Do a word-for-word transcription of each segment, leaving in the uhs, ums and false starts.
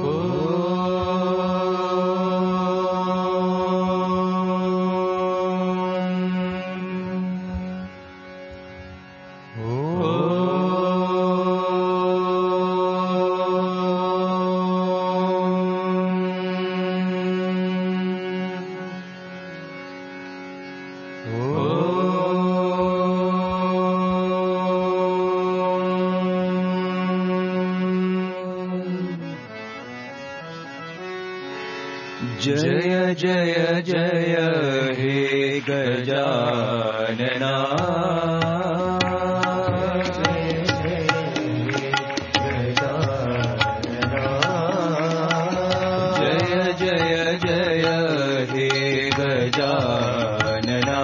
जय जय जय हे गजानना जय जय जय हे गजानना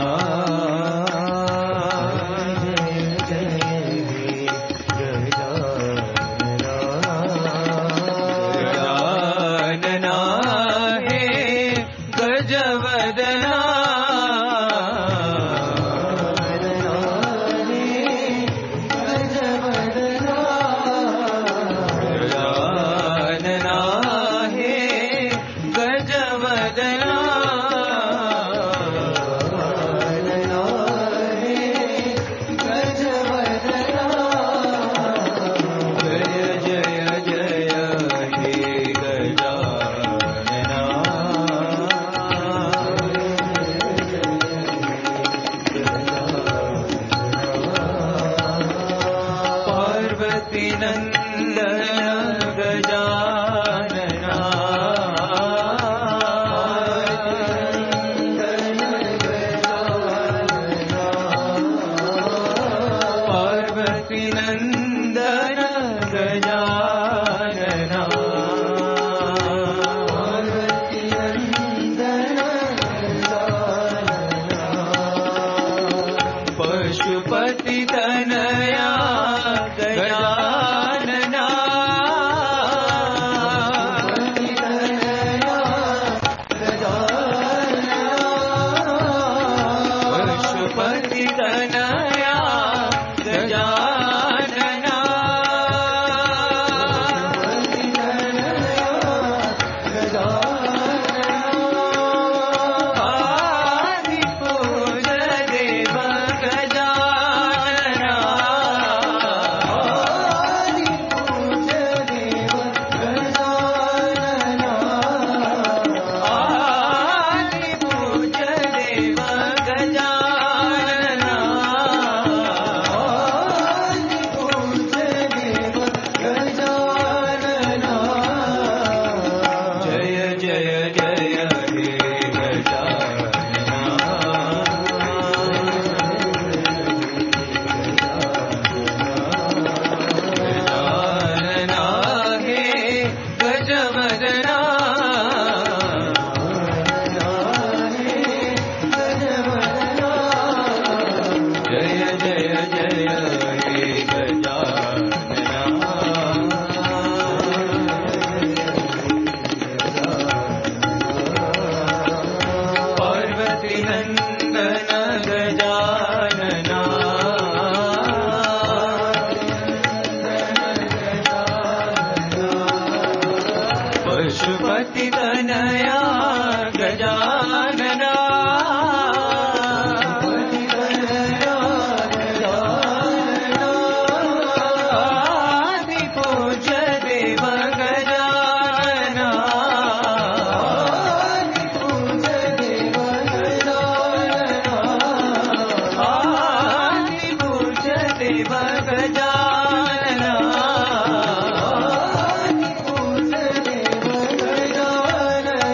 गजानना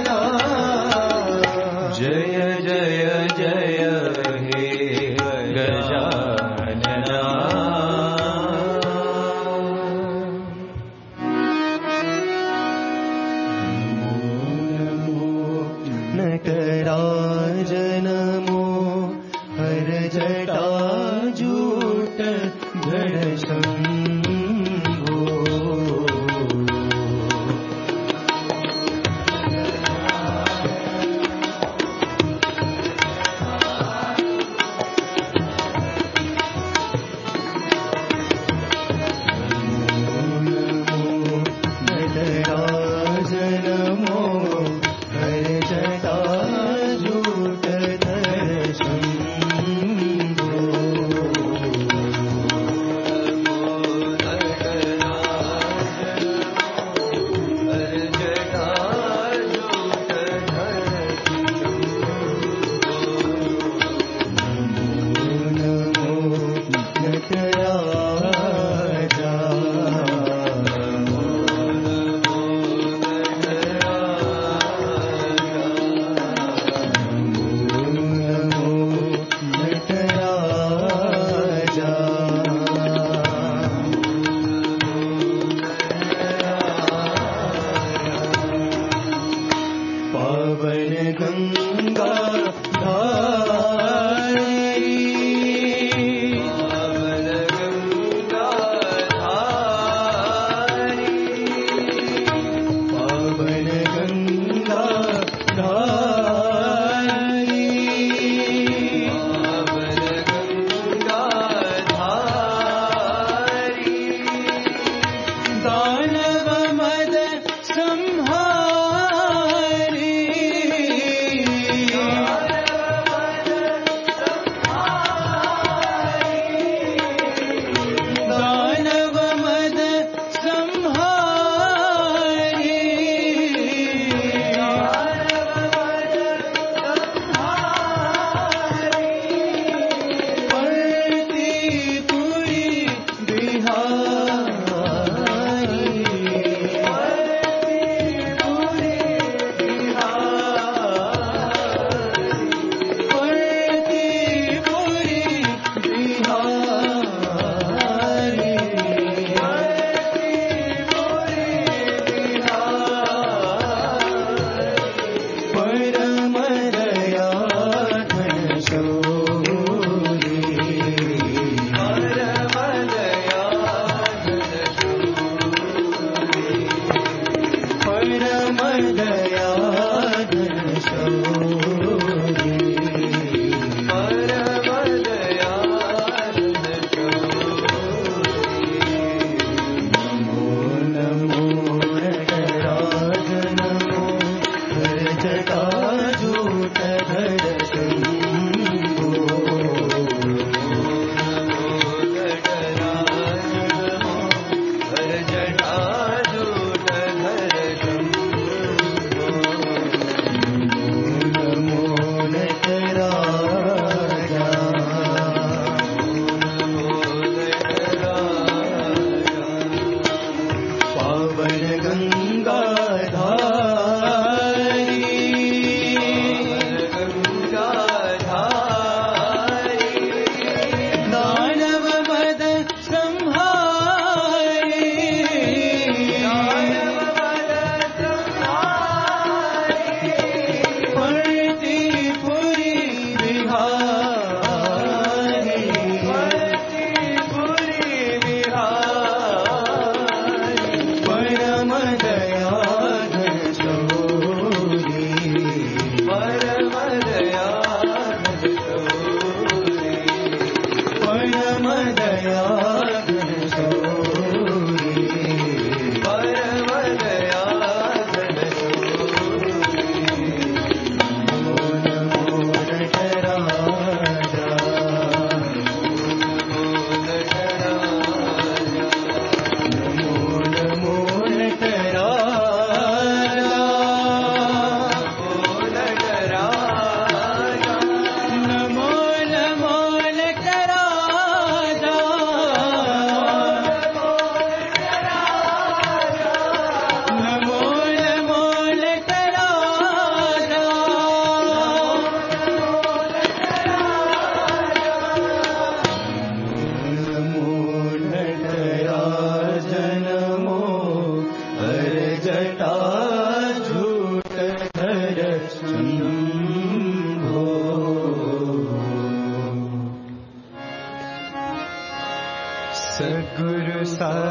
सद्गुरु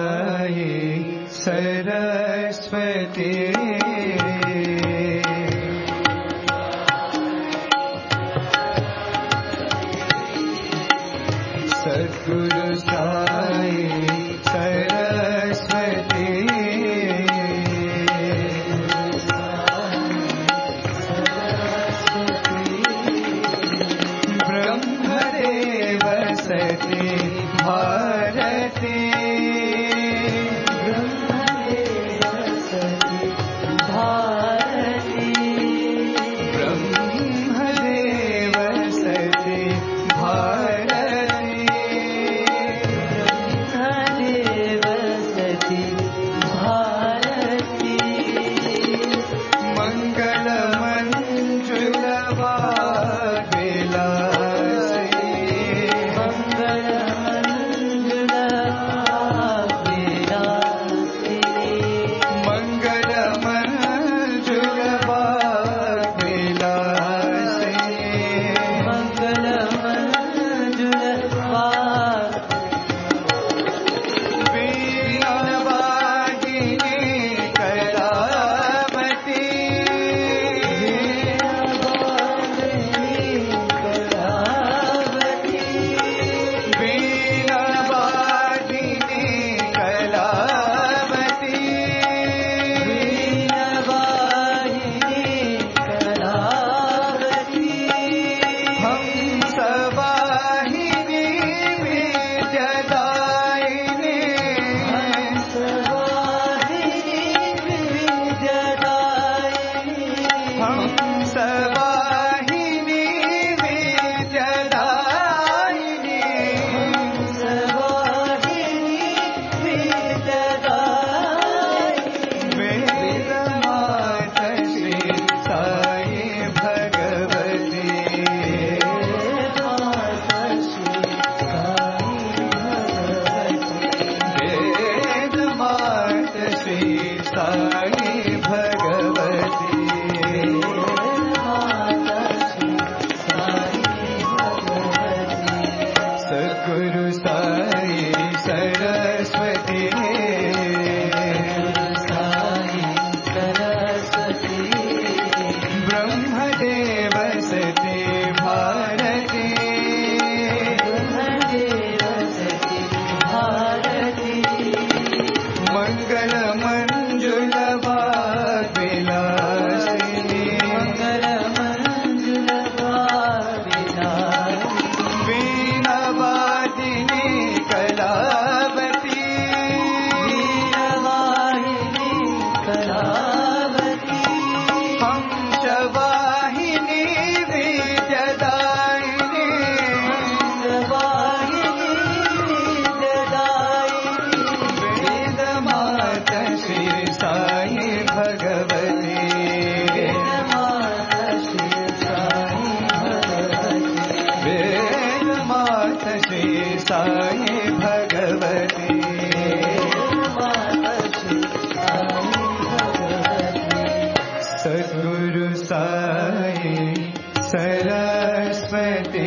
साई सरस्वती सद्गुरु साई सरस्वती ब्रह्मदेव सती भारती ब्रह्मदेव सती श्री साई भगवती वेद मात श्री साई भगवती सद्गुरु साई सरस्वती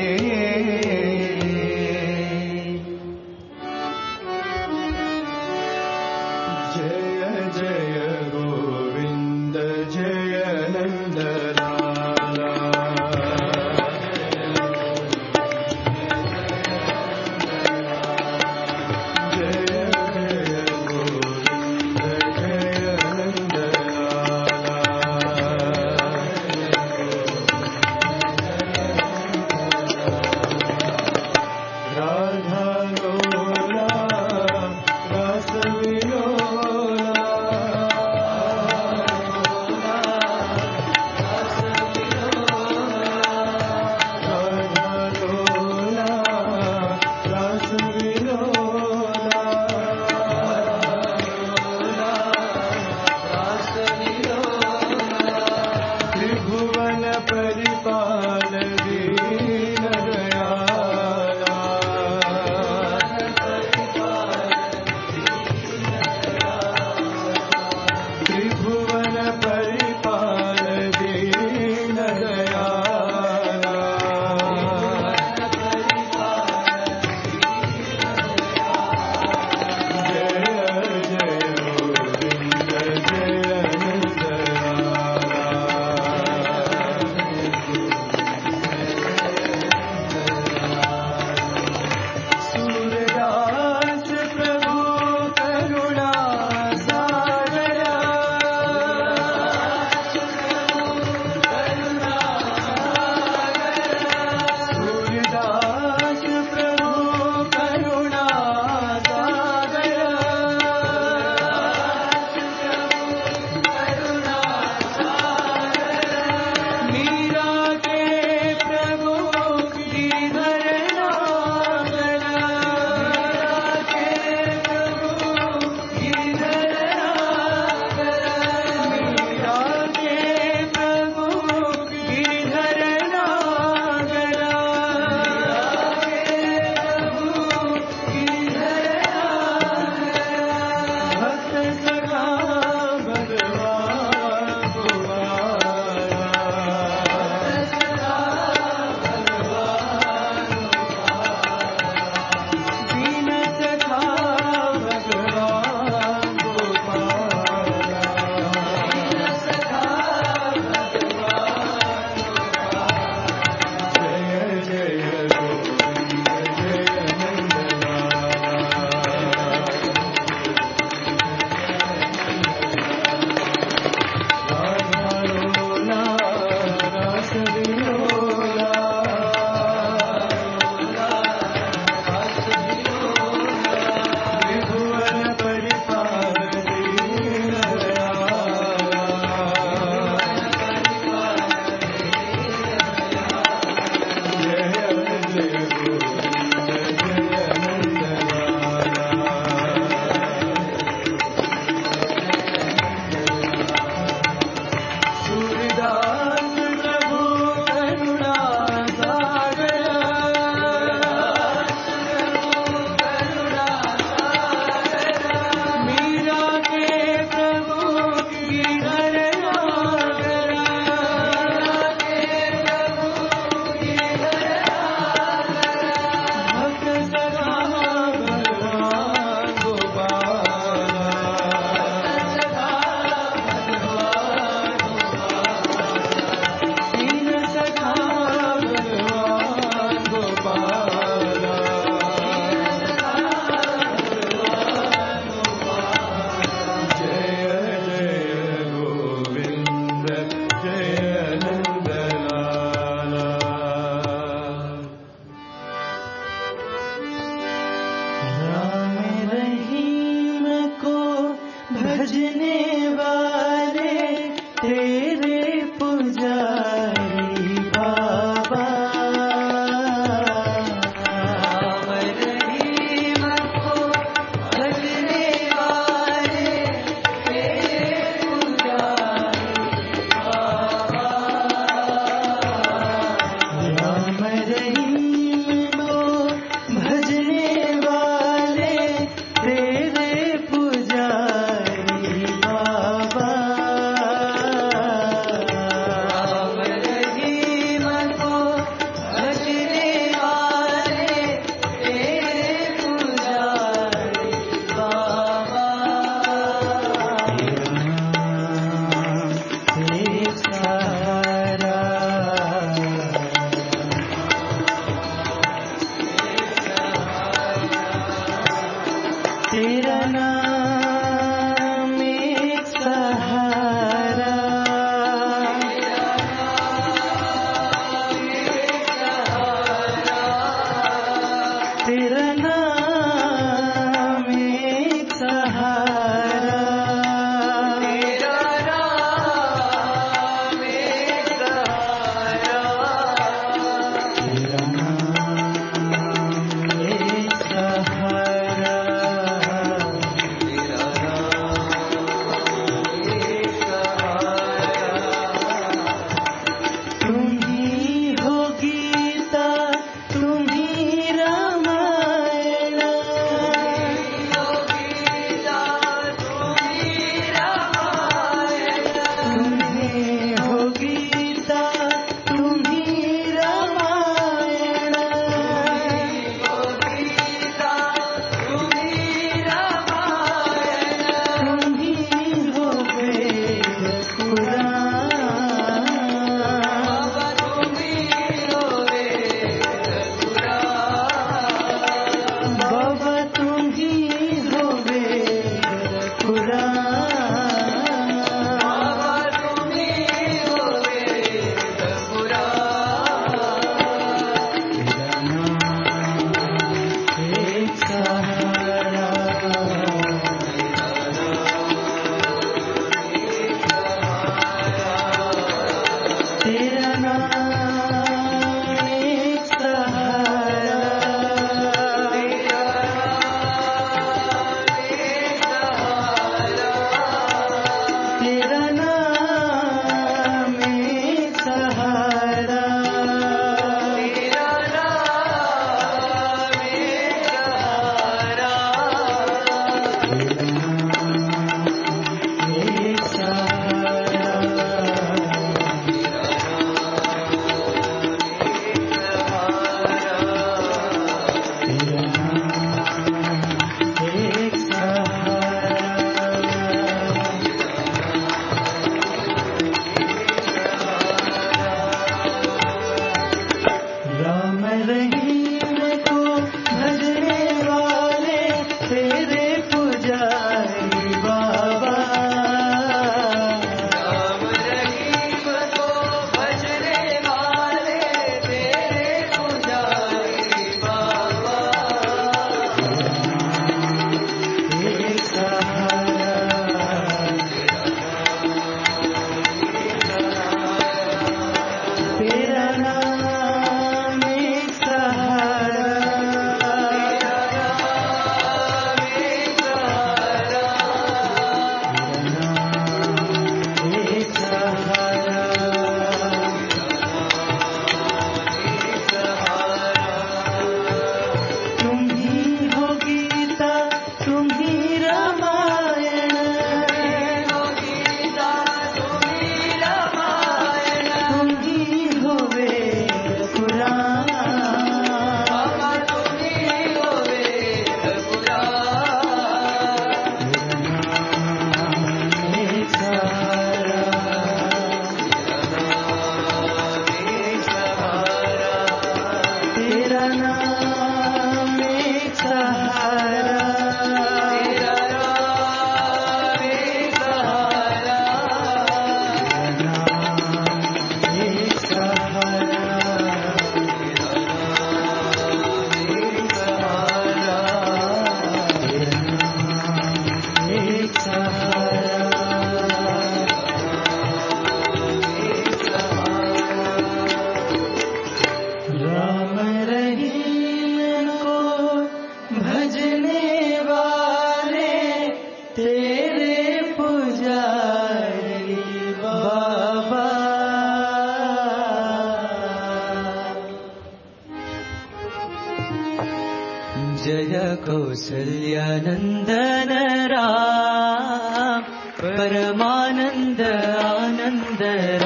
कौसल्यानंदन राम परमानंद आनंद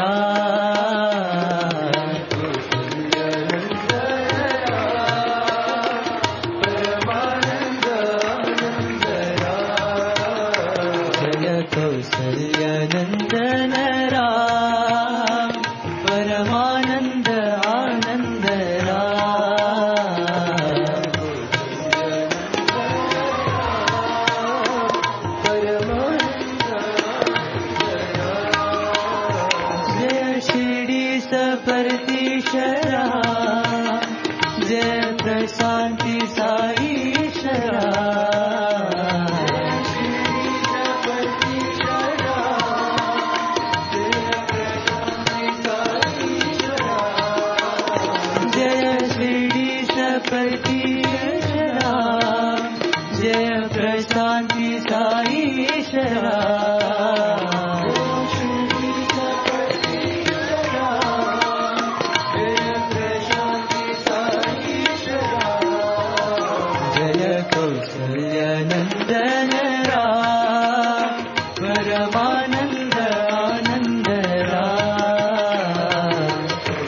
राम कौसल्यानंदन राम परमानंद आनंद राम जय शिरडी सपरतीशरा जय प्रशांति साईशरा प्रतीशरा जय प्रशांति साईशरा जय कौसल्यानंदन राम परमानंद आनंद राम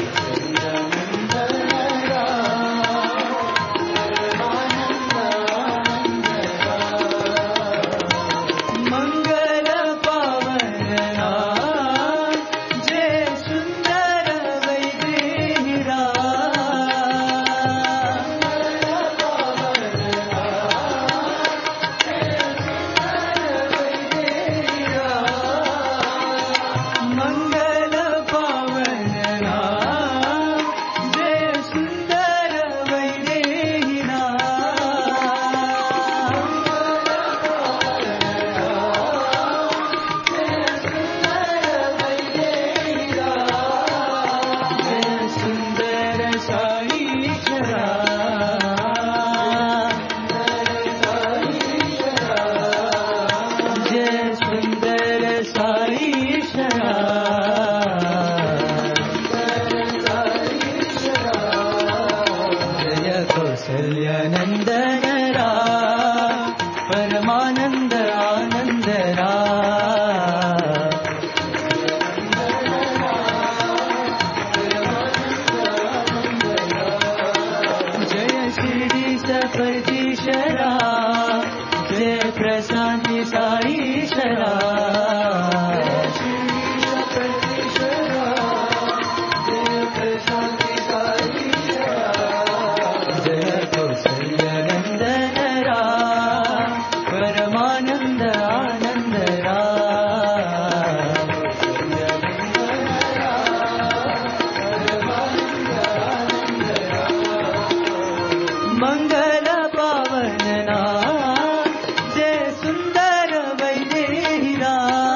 मंगल पावन जय सुंदर वैदेहीरा मंगल पावन जय सुंदर वैदेहीरा जय सुंदर साईशरा जय सुंदर साईशरा जय कौसल्यानंदन राम परमानंद आनंद राम जय शिरडी सपरतीशरा जय प्रशांति साईशरा जय कौसल्यानंदन राम परमानंद आनंद राम मंगल पावन जय सुंदर वैदेहीरा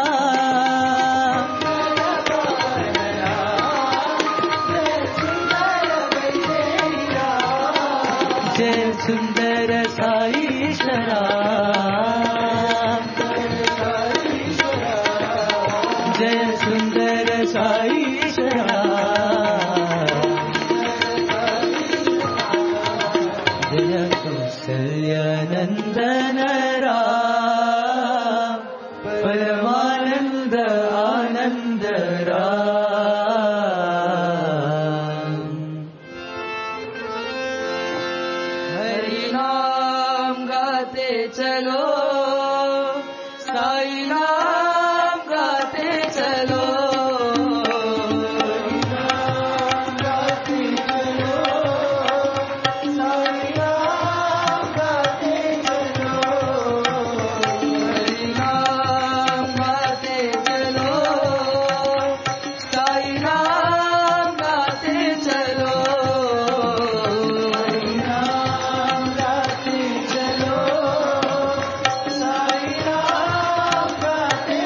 जय सुंदर साईशरा जय सुंदर साईशरा जय कौसल्यानंदन राम परमानंद आनंद राम हरि नाम गाते चलो साई नाम गाते चलो Gaate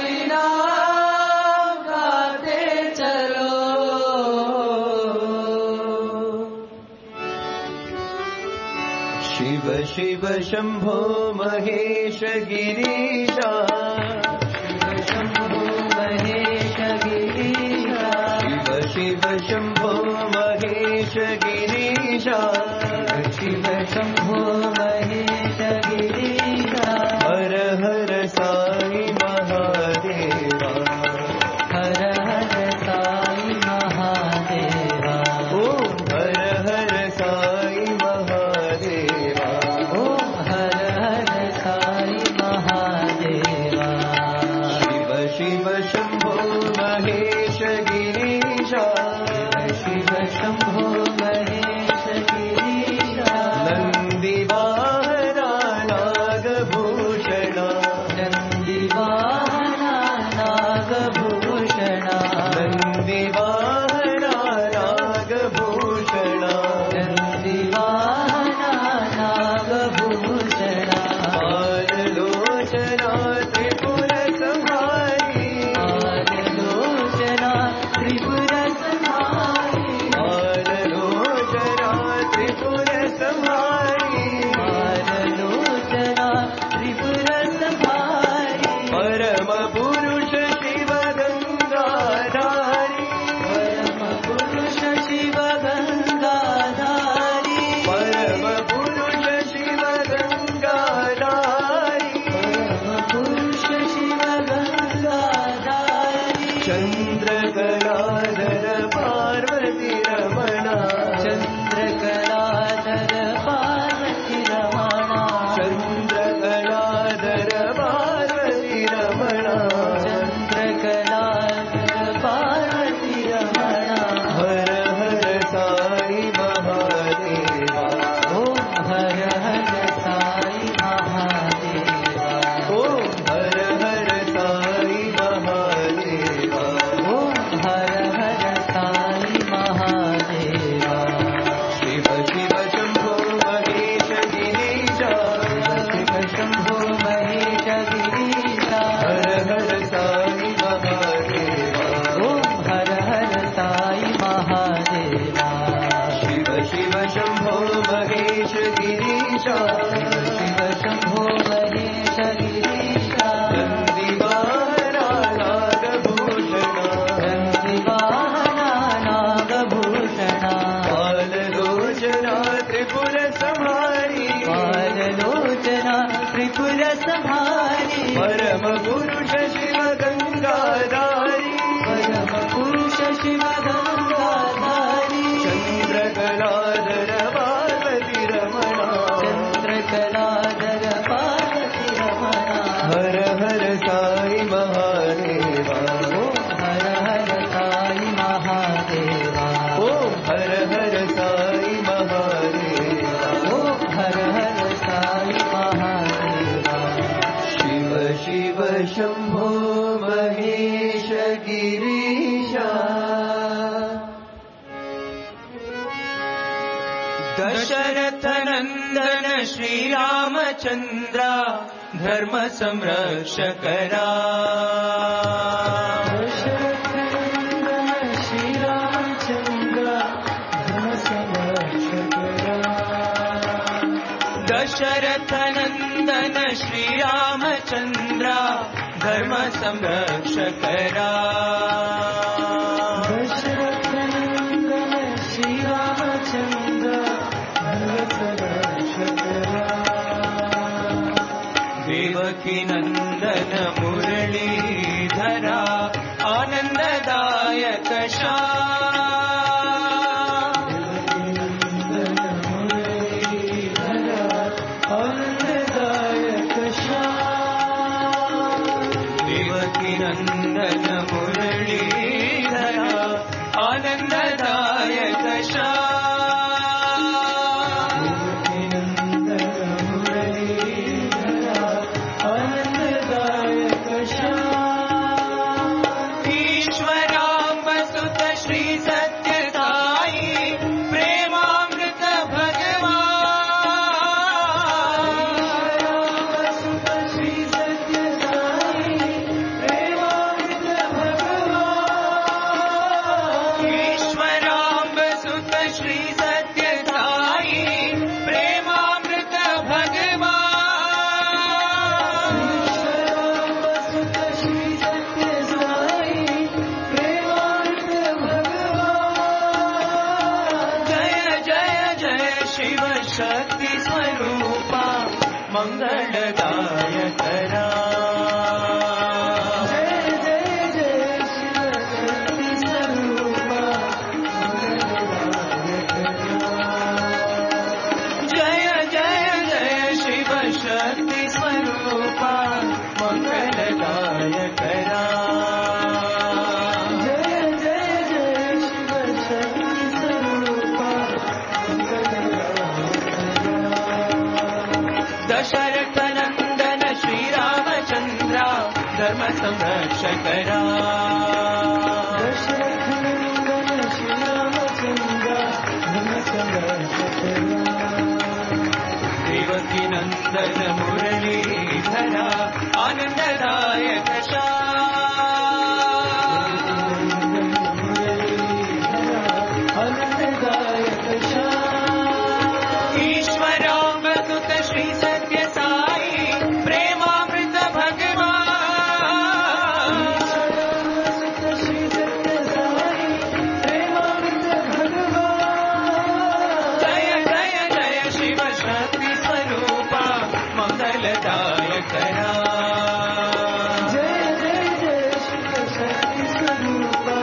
हरि नाम गाते चलो। शिव शिव शंभो महेश गिरीशा, शिव शंभो महेश गिरीशा, शिव शिव शंभो महेश गिरीशा, शिव शंभो महेश गिरीशा। हर हर साई महादेवा, हर हर साई महादेवा। ओम हर हर साई महादेवा, ओम हर हर साई महादेवा। शिव शिव शंभो महेश गिरीशा, शिव शंभो महेश गिरीशा। नंदी वाहना नागभूषणा, नंदी वाहना नागभूषणा, नंदी वाहना नागभूषणा, नंदी वाहना नागभूषणा। पादलोचना त्रिपुर संहारी, पादलोचना त्रिपुर संहारी, पादलोचना त्रिपुर संहारी, पादलोचना त्रिपुर संहारी। परम पुरुष शिव गंगाधारी, परम पुरुष शिव गंगाधारी, परम पुरुष शिव गंगाधारी, परम पुरुष शिव गंगाधारी। चंद्रकलाधर पार्वती रमणा, चंद्रकलाधर पार्वती रमणा, चंद्रकलाधर पार्वती रमणा, चंद्रकलाधर पार्वती रमणा। हर हर साई महादेवा, ओम हर हर साई महादेवा। ओम हर हर साई महादेवा, ओम हर हर साई महादेवा। शिव शिव शंभो महेश गिरीशा, शिव शंभो महेश गिरीशा। हर हर साई महादेवा, ओम हर हर साई महादेवा। शिव शिव शंभो महेश गिरीशा, शिव शंभो महेश गिरीशा। नंदी वाहना नागभूषणा, नंदी वाहना नागभूषणा। पादलोचना त्रिपुर संहारी, पादलोचना त्रिपुर संहारी। परम पुरुष शिव गंगाधारी, परम पुरुष शिव गंगाधारी। चंद्रकलाधर पार्वती रमणा, चंद्रकलाधर पार्वती रमणा। हर हर साई महादेवा, ओम हर हर साई महादेवा। ओम हर हर साई महादेवा, ओम हर हर साई महादेवा। शिव शिव शंभो महेश गिरीशा। दशरथ नंदन श्रीरामचंद्र धर्म संरक्षकरा। दशरथनंदन श्रीरामचंद्र धर्म संरक्षकरा। दशरथ नंदन श्रीरामचंद्र धर्म संरक्षकरा। दशरथनंदन श्रीरामचंद्र धर्म संरक्षकरा। देवकी नंदन मुरलीधरा आनंददायक श्याम। आनंददायक श्याम। देवकी नंदन मुरलीधरा आनंददायक श्याम। आनंददायक श्याम। ईश्वराम्ब सुत श्री सत्यसाई प्रेमामृत भगवान। सुत श्री सत्यसाई प्रेम संरक्षकरा दशरथ नंदन श्री रामचंद्र धर्म संरक्षकरा देवकी नंदन मुरलीधरा आनंददायक आनंददायक ईश्वरामसुत श्री सत्य साई प्रेमामृत भगवान श्री सत्य साई प्रेमामृत भगवान जय जय जय शिव शक्ति स्वरूपा मंगलदायकरा जय जय जय शिव शक्ति स्वरूपा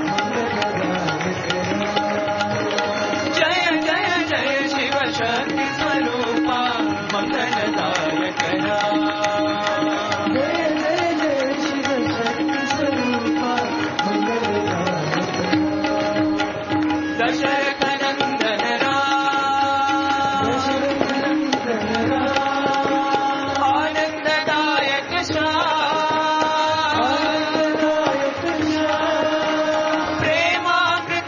जय जय जय शिव शक्ति स्वरूपा मंगलदायकरा जय जय जय शिव शक्ति स्वरूपा मंगलदायक दशरथ नंदन राम दशरथ नंदन राम आनंददायक श्याम आनंददायक श्याम प्रेमामृत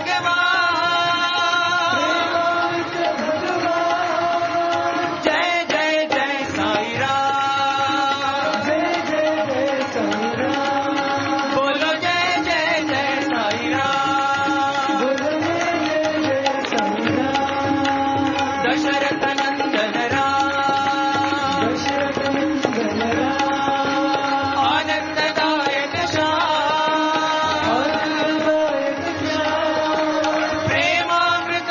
भगवान प्रेमामृत भगवान जय जय जय साई राम जय जय जय साई राम बोलो जय जय जय साई राम बोलो जय जय जय साई राम दशरथ नंदन राम दशरथ नंदन राम आनंददायक श्याम आनंददायक श्याम प्रेमामृत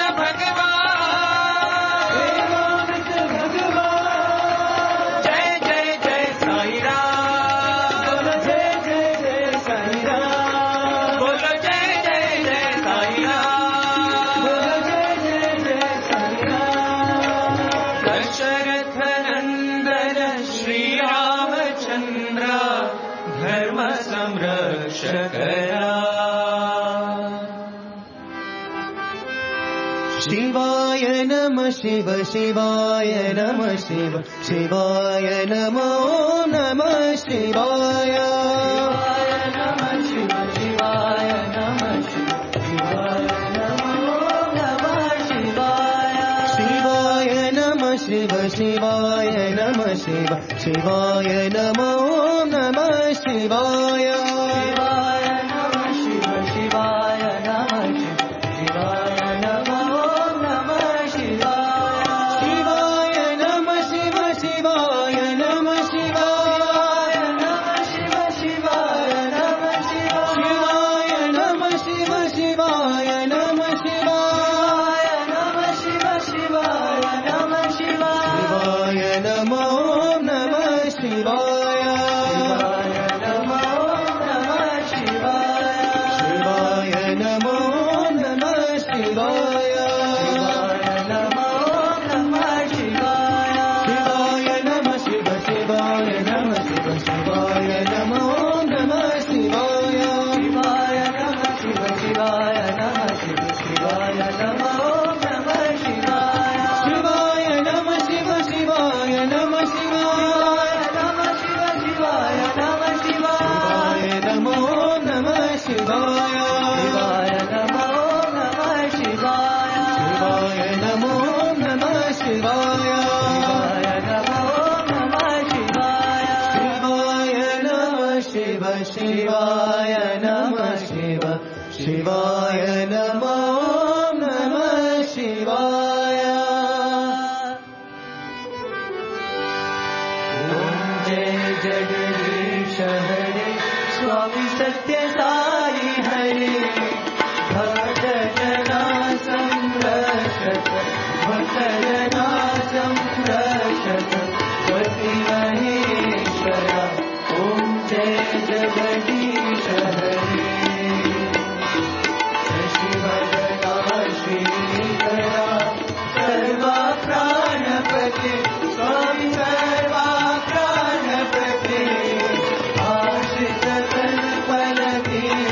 भगवान प्रेमामृत भगवान जय जय जय साई राम बोलो जय जय जय साई राम बोलो जय जय जय साई राम बोलो जय जय जय साई राम दशरथ नंदन श्री रामचंद्र धर्म संरक्षकरा शिवाय नमः शिव शिवाय नमः शिव शिवाय नमो नमः शिवाय नमः शिव शिवाय नमः शिव शिवाय नमो नमः शिवाय शिवाय नमः शिव शिवाय नमः शिव शिवाय नमो नमः शिवाय शिवाय नमः शिव शिवाय नमः शिव शिवाय नमो नमः शिवाय शिवाय नमः शिव शिवाय नमः शिवाय नमः शिव शिवाय नमः शिवाय शिवाय नमः शिव शिवाय नमः शिवाय नमः शिव शिवाय नमः शिवाय शिवाय नमो नमः शिवाय शिवाय नमो नमः शिवाय शिवाय नमो नमः शिवाय शिवाय नमो नमः शिवाय शिवाय नमः शिव शिवाय नमः शिव शिवाय नमो नमः शिवाय शिवाय नमः शिव शिवाय नमः शिव शिवाय नमो नमः शिवाय शिवाय नमः शिव शिवाय नमः शिवाय नमः शिव शिवाय नमः शिवाय शिवाय नमो नमः शिवाय शिवाय नमो नमः शिवाय शिवाय नमो नमः शिवाय शिवाय नमो नमः शिवाय शिवाय नमः शिव शिवाय नमः शिव शिवाय नमो नमः शिवाय ओम जय जगदीश हरे स्वामी सत्य साई हरे भक्त जना संरक्षक भक्त जना संरक्षक पति महेश्वरा ओम जय जगदीश हरे शिवगणा श्रीकरा सर्वा प्राणपते स्वामी सर्वा प्राणपते आश्रित कल्पलते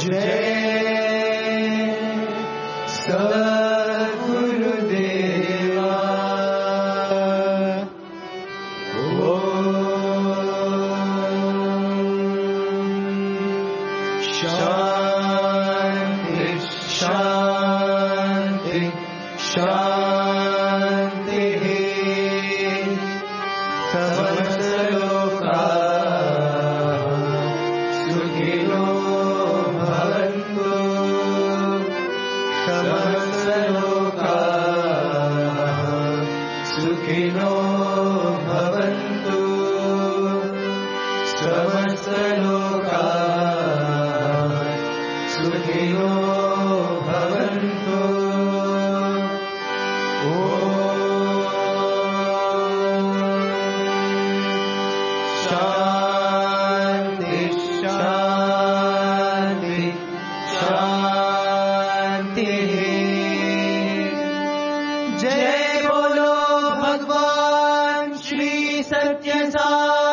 जय बोलो भगवान श्री सत्य साई।